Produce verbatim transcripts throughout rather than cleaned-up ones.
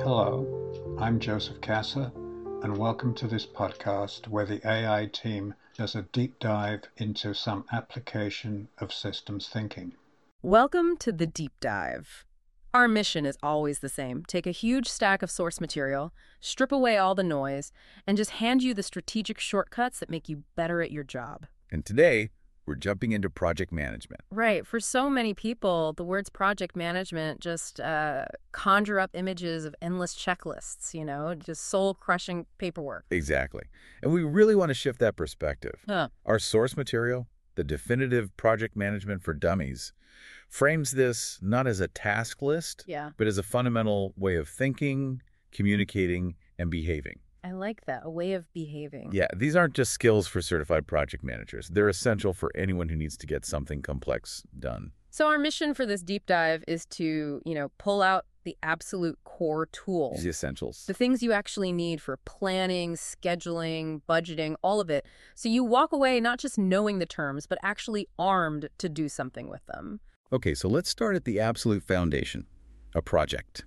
Hello, I'm Joseph Casa, and welcome to this podcast where the A I team does a deep dive into some application of systems thinking. Welcome to The Deep Dive. Our mission is always the same. Take a huge stack of source material, strip away all the noise, and just hand you the strategic shortcuts that make you better at your job. And today, we're jumping into project management. Right. For so many people, the words project management just uh, conjure up images of endless checklists, you know, just soul-crushing paperwork. Exactly. And we really want to shift that perspective. Huh. Our source material, the definitive project management for dummies, frames this not as a task list, Yeah. but as a fundamental way of thinking, communicating, and behaving. I like that, a way of behaving. Yeah, these aren't just skills for certified project managers. They're essential for anyone who needs to get something complex done. So our mission for this deep dive is to, you know, pull out the absolute core tools. The essentials. The things you actually need for planning, scheduling, budgeting, all of it. So you walk away not just knowing the terms, but actually armed to do something with them. Okay, so let's start at the absolute foundation, a project.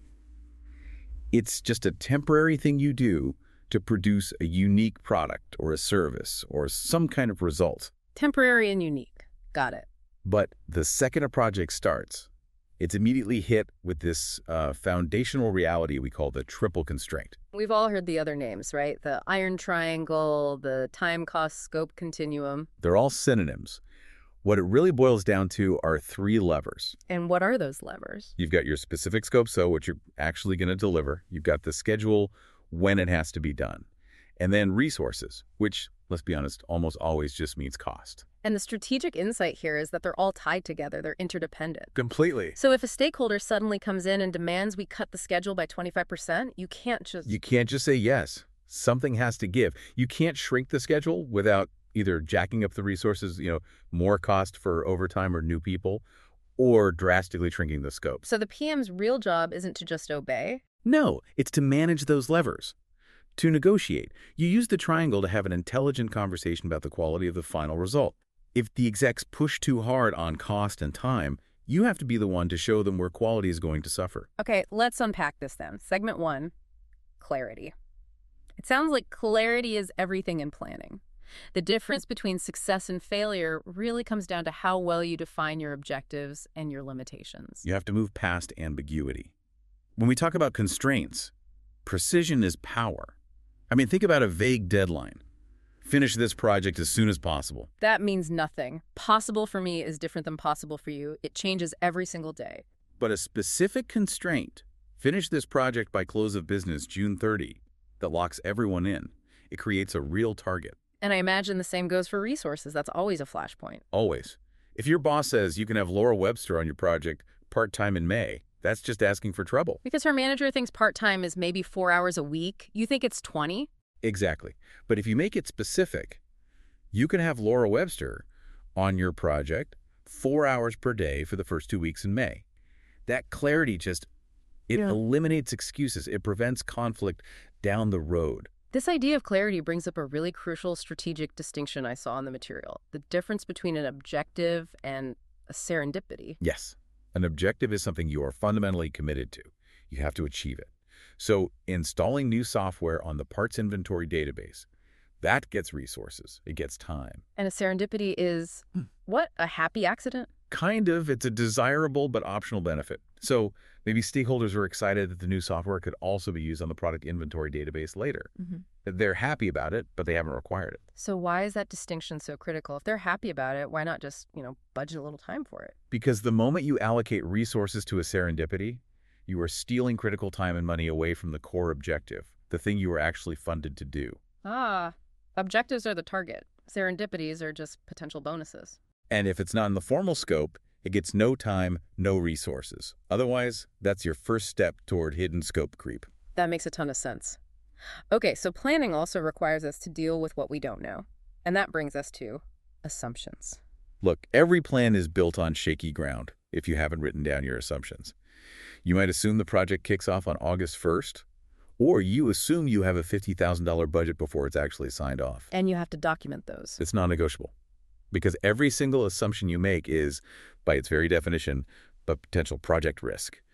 It's just a temporary thing you do to produce a unique product or a service or some kind of result. Temporary and unique. Got it. But the second a project starts, it's immediately hit with this uh, foundational reality we call the triple constraint. We've all heard the other names, right? The iron triangle, the time, cost, scope continuum. They're all synonyms. What it really boils down to are three levers. And what are those levers? You've got your specific scope, so what you're actually going to deliver. You've got the schedule, when it has to be done. And then resources, which, let's be honest, almost always just means cost. And the strategic insight here is that they're all tied together. They're interdependent. Completely. So if a stakeholder suddenly comes in and demands we cut the schedule by twenty-five percent, you can't just... You can't just say yes. Something has to give. You can't shrink the schedule without either jacking up the resources, you know, more cost for overtime or new people, or drastically shrinking the scope. So the P M's real job isn't to just obey? No, it's to manage those levers. To negotiate, you use the triangle to have an intelligent conversation about the quality of the final result. If the execs push too hard on cost and time, you have to be the one to show them where quality is going to suffer. Okay, let's unpack this then. Segment one, clarity. It sounds like clarity is everything in planning. The difference between success and failure really comes down to how well you define your objectives and your limitations. You have to move past ambiguity. When we talk about constraints, precision is power. I mean, think about a vague deadline. Finish this project as soon as possible. That means nothing. Possible for me is different than possible for you. It changes every single day. But a specific constraint, finish this project by close of business June thirtieth, that locks everyone in. It creates a real target. And I imagine the same goes for resources. That's always a flashpoint. Always. If your boss says you can have Laura Webster on your project part-time in May, that's just asking for trouble. Because her manager thinks part-time is maybe four hours a week. You think it's twenty? Exactly. But if you make it specific, you can have Laura Webster on your project four hours per day for the first two weeks in May. That clarity just, it Yeah. eliminates excuses. It prevents conflict down the road. This idea of clarity brings up a really crucial strategic distinction I saw in the material. The difference between an objective and a serendipity. Yes. An objective is something you are fundamentally committed to. You have to achieve it. So installing new software on the parts inventory database, that gets resources. It gets time. And a serendipity is, what, a happy accident? Kind of. It's a desirable but optional benefit. So maybe stakeholders are excited that the new software could also be used on the product inventory database later. Mm-hmm. They're happy about it, but they haven't required it. So why is that distinction so critical? If they're happy about it, why not just, you know, budget a little time for it? Because the moment you allocate resources to a serendipity, you are stealing critical time and money away from the core objective, the thing you were actually funded to do. Ah, objectives are the target. Serendipities are just potential bonuses. And if it's not in the formal scope, it gets no time, no resources. Otherwise, that's your first step toward hidden scope creep. That makes a ton of sense. Okay, so planning also requires us to deal with what we don't know. And that brings us to assumptions. Look, every plan is built on shaky ground if you haven't written down your assumptions. You might assume the project kicks off on August first, or you assume you have a fifty thousand dollar budget before it's actually signed off. And you have to document those. It's non-negotiable. Because every single assumption you make is, by its very definition, a potential project risk.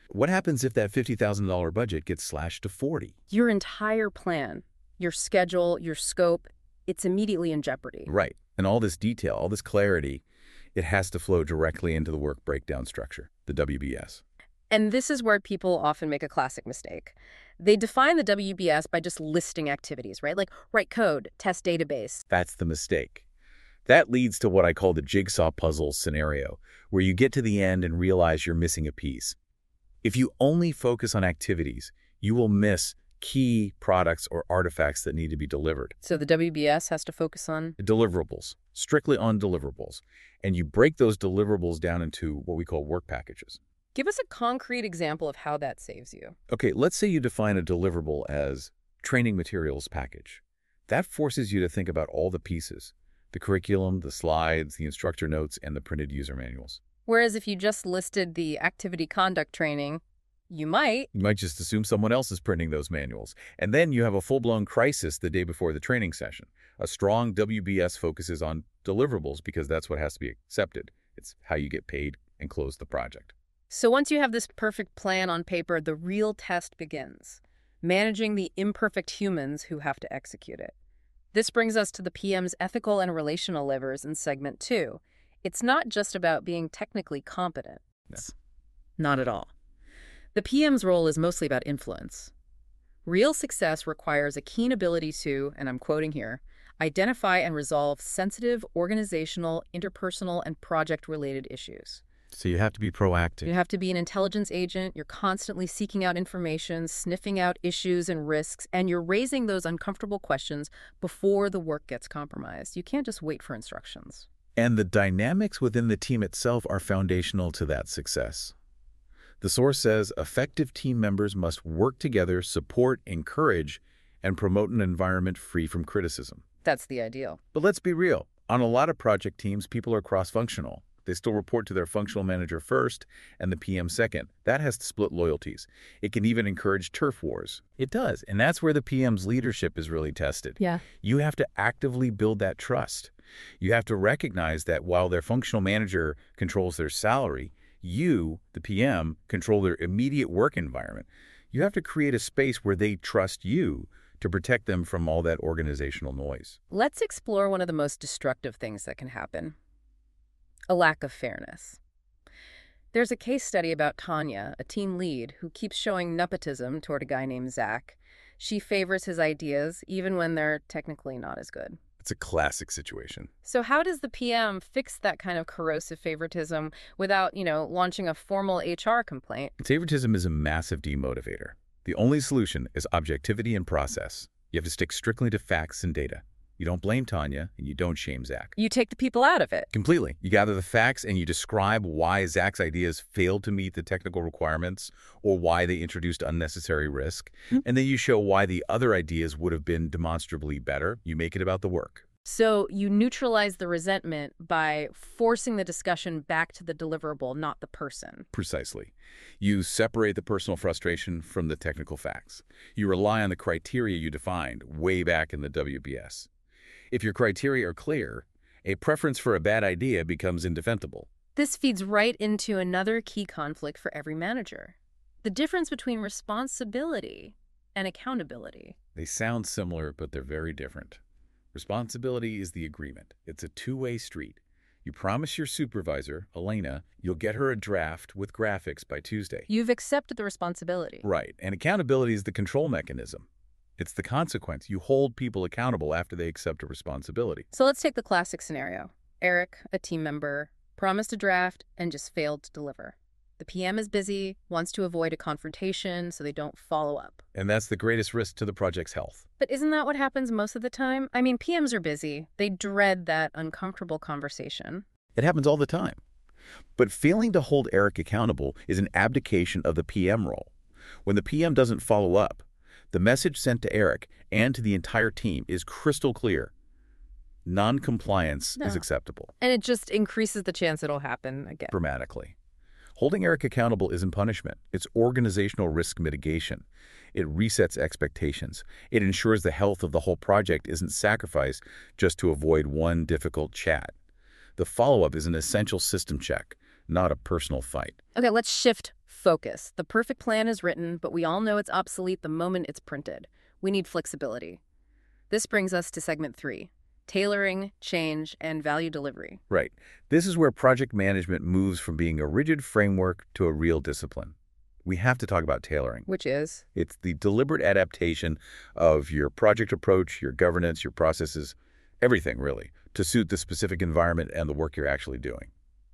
What happens if that fifty thousand dollar budget gets slashed to forty? Your entire plan, your schedule, your scope, it's immediately in jeopardy. Right. And all this detail, all this clarity, it has to flow directly into the work breakdown structure, the W B S. And this is where people often make a classic mistake. They define the W B S by just listing activities, right? Like write code, test database. That's the mistake. That leads to what I call the jigsaw puzzle scenario, where you get to the end and realize you're missing a piece. If you only focus on activities, you will miss key products or artifacts that need to be delivered. So the W B S has to focus on? Deliverables, strictly on deliverables. And you break those deliverables down into what we call work packages. Give us a concrete example of how that saves you. Okay, let's say you define a deliverable as training materials package. That forces you to think about all the pieces, the curriculum, the slides, the instructor notes, and the printed user manuals. Whereas if you just listed the activity conduct training, you might. You might just assume someone else is printing those manuals. And then you have a full-blown crisis the day before the training session. A strong W B S focuses on deliverables because that's what has to be accepted. It's how you get paid and close the project. So once you have this perfect plan on paper, the real test begins, managing the imperfect humans who have to execute it. This brings us to the P M's ethical and relational levers in segment two. It's not just about being technically competent. No. Not at all. The P M's role is mostly about influence. Real success requires a keen ability to, and I'm quoting here, identify and resolve sensitive organizational, interpersonal, and project-related issues. So you have to be proactive. You have to be an intelligence agent. You're constantly seeking out information, sniffing out issues and risks, and you're raising those uncomfortable questions before the work gets compromised. You can't just wait for instructions. And the dynamics within the team itself are foundational to that success. The source says effective team members must work together, support, encourage, and promote an environment free from criticism. That's the ideal. But let's be real. On a lot of project teams, people are cross-functional. They still report to their functional manager first and the P M second. That has to split loyalties. It can even encourage turf wars. It does. And that's where the P M's leadership is really tested. Yeah. You have to actively build that trust. You have to recognize that while their functional manager controls their salary, you, the P M, control their immediate work environment. You have to create a space where they trust you to protect them from all that organizational noise. Let's explore one of the most destructive things that can happen. A lack of fairness. There's a case study about Tanya, a team lead, who keeps showing nepotism toward a guy named Zach. She favors his ideas, even when they're technically not as good. It's a classic situation. So how does the P M fix that kind of corrosive favoritism without, you know, launching a formal H R complaint? Favoritism is a massive demotivator. The only solution is objectivity and process. You have to stick strictly to facts and data. You don't blame Tanya, and you don't shame Zach. You take the people out of it. Completely. You gather the facts, and you describe why Zach's ideas failed to meet the technical requirements or why they introduced unnecessary risk. Mm-hmm. And then you show why the other ideas would have been demonstrably better. You make it about the work. So you neutralize the resentment by forcing the discussion back to the deliverable, not the person. Precisely. You separate the personal frustration from the technical facts. You rely on the criteria you defined way back in the W B S. If your criteria are clear, a preference for a bad idea becomes indefensible. This feeds right into another key conflict for every manager. The difference between responsibility and accountability. They sound similar, but they're very different. Responsibility is the agreement. It's a two-way street. You promise your supervisor, Elena, you'll get her a draft with graphics by Tuesday. You've accepted the responsibility. Right. And accountability is the control mechanism. It's the consequence. You hold people accountable after they accept a responsibility. So let's take the classic scenario. Eric, a team member, promised a draft and just failed to deliver. The P M is busy, wants to avoid a confrontation so they don't follow up. And that's the greatest risk to the project's health. But isn't that what happens most of the time? I mean, P Ms are busy. They dread that uncomfortable conversation. It happens all the time. But failing to hold Eric accountable is an abdication of the P M role. When the P M doesn't follow up, the message sent to Eric and to the entire team is crystal clear. Non-compliance No. is acceptable. And it just increases the chance it'll happen again. Dramatically. Holding Eric accountable isn't punishment. It's organizational risk mitigation. It resets expectations. It ensures the health of the whole project isn't sacrificed just to avoid one difficult chat. The follow-up is an essential system check, not a personal fight. Okay, let's shift focus. The perfect plan is written, but we all know it's obsolete the moment it's printed. We need flexibility. This brings us to segment three, tailoring, change, and value delivery. Right. This is where project management moves from being a rigid framework to a real discipline. We have to talk about tailoring. Which is? It's the deliberate adaptation of your project approach, your governance, your processes, everything really, to suit the specific environment and the work you're actually doing.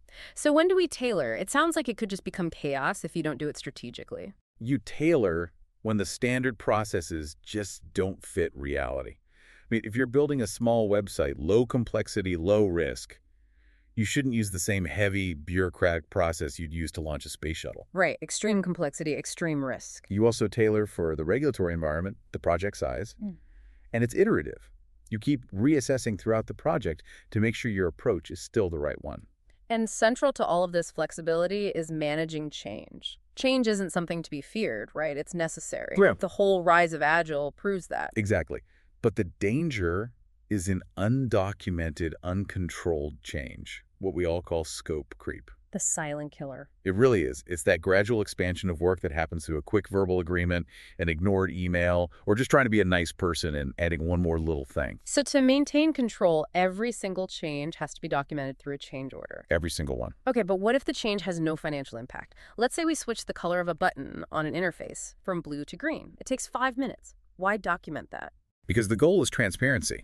So when do we tailor? It sounds like it could just become chaos if you don't do it strategically. You tailor when the standard processes just don't fit reality. I mean, if you're building a small website, low complexity, low risk, you shouldn't use the same heavy bureaucratic process you'd use to launch a space shuttle. Right. Extreme complexity, extreme risk. You also tailor for the regulatory environment, the project size, mm. and it's iterative. You keep reassessing throughout the project to make sure your approach is still the right one. And central to all of this flexibility is managing change. Change isn't something to be feared, right? It's necessary. Yeah. The whole rise of Agile proves that. Exactly. But the danger is in undocumented, uncontrolled change, what we all call scope creep. The silent killer. It really is. It's that gradual expansion of work that happens through a quick verbal agreement, an ignored email, or just trying to be a nice person and adding one more little thing. So to maintain control, every single change has to be documented through a change order. Every single one. Okay, but what if the change has no financial impact? Let's say we switch the color of a button on an interface from blue to green. It takes five minutes. Why document that? Because the goal is transparency.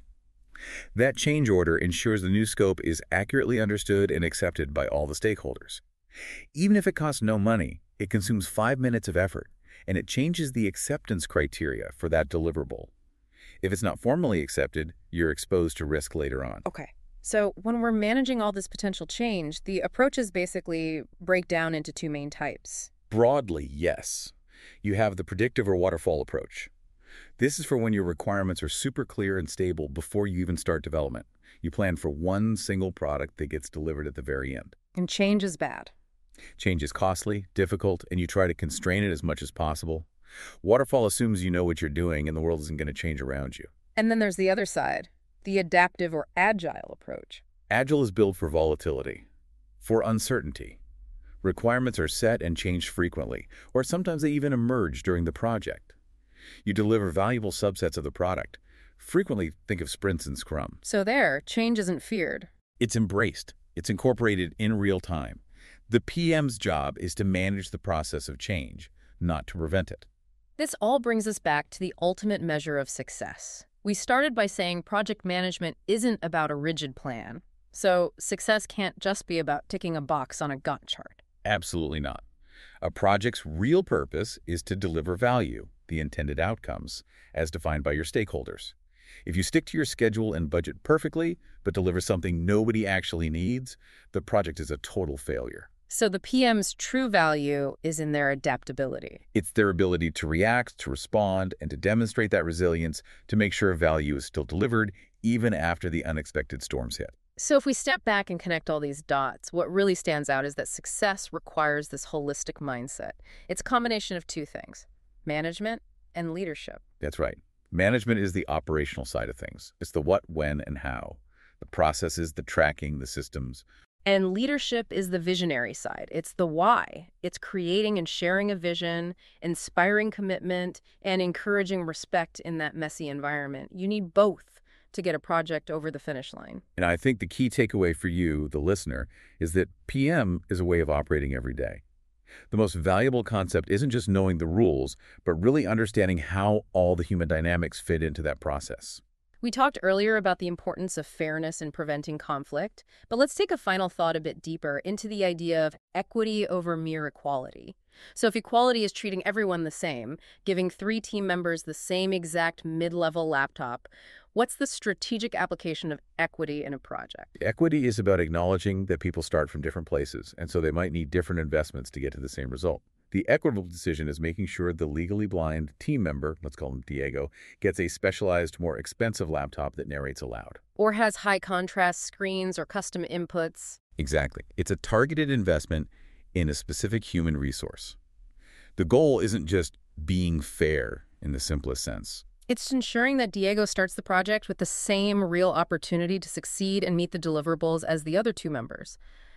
That change order ensures the new scope is accurately understood and accepted by all the stakeholders. Even if it costs no money, it consumes five minutes of effort, and it changes the acceptance criteria for that deliverable. If it's not formally accepted, you're exposed to risk later on. Okay. So when we're managing all this potential change, the approaches basically break down into two main types. Broadly, yes. You have the predictive or waterfall approach. This is for when your requirements are super clear and stable before you even start development. You plan for one single product that gets delivered at the very end. And change is bad. Change is costly, difficult, and you try to constrain it as much as possible. Waterfall assumes you know what you're doing and the world isn't going to change around you. And then there's the other side, the adaptive or agile approach. Agile is built for volatility, for uncertainty. Requirements are set and changed frequently, or sometimes they even emerge during the project. You deliver valuable subsets of the product. Frequently, think of sprints in Scrum. So there, change isn't feared. It's embraced. It's incorporated in real time. The P M's job is to manage the process of change, not to prevent it. This all brings us back to the ultimate measure of success. We started by saying project management isn't about a rigid plan. So success can't just be about ticking a box on a Gantt chart. Absolutely not. A project's real purpose is to deliver value, the intended outcomes, as defined by your stakeholders. If you stick to your schedule and budget perfectly, but deliver something nobody actually needs, the project is a total failure. So the P M's true value is in their adaptability. It's their ability to react, to respond, and to demonstrate that resilience to make sure value is still delivered even after the unexpected storms hit. So if we step back and connect all these dots, what really stands out is that success requires this holistic mindset. It's a combination of two things, management and leadership. That's right. Management is the operational side of things. It's the what, when, and how. The processes, the tracking, the systems. And leadership is the visionary side. It's the why. It's creating and sharing a vision, inspiring commitment, and encouraging respect in that messy environment. You need both to get a project over the finish line. And I think the key takeaway for you, the listener, is that P M is a way of operating every day. The most valuable concept isn't just knowing the rules, but really understanding how all the human dynamics fit into that process. We talked earlier about the importance of fairness in preventing conflict, but let's take a final thought a bit deeper into the idea of equity over mere equality. So if equality is treating everyone the same, giving three team members the same exact mid-level laptop, what's the strategic application of equity in a project? Equity is about acknowledging that people start from different places, and so they might need different investments to get to the same result. The equitable decision is making sure the legally blind team member, let's call him Diego, gets a specialized, more expensive laptop that narrates aloud. Or has high contrast screens or custom inputs. Exactly. It's a targeted investment in a specific human resource. The goal isn't just being fair in the simplest sense. It's ensuring that Diego starts the project with the same real opportunity to succeed and meet the deliverables as the other two members.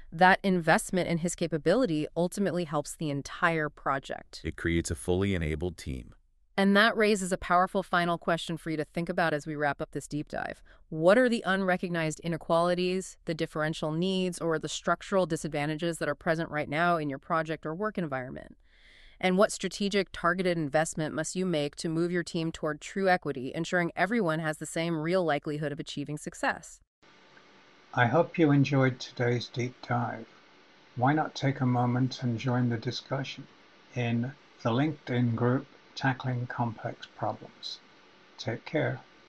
That investment in his capability ultimately helps the entire project. It creates a fully enabled team. And that raises a powerful final question for you to think about as we wrap up this deep dive. What are the unrecognized inequalities, the differential needs, or the structural disadvantages that are present right now in your project or work environment? And what strategic, targeted investment must you make to move your team toward true equity, ensuring everyone has the same real likelihood of achieving success? I hope you enjoyed today's deep dive. Why not take a moment and join the discussion in the LinkedIn group Tackling Complex Problems. Take care.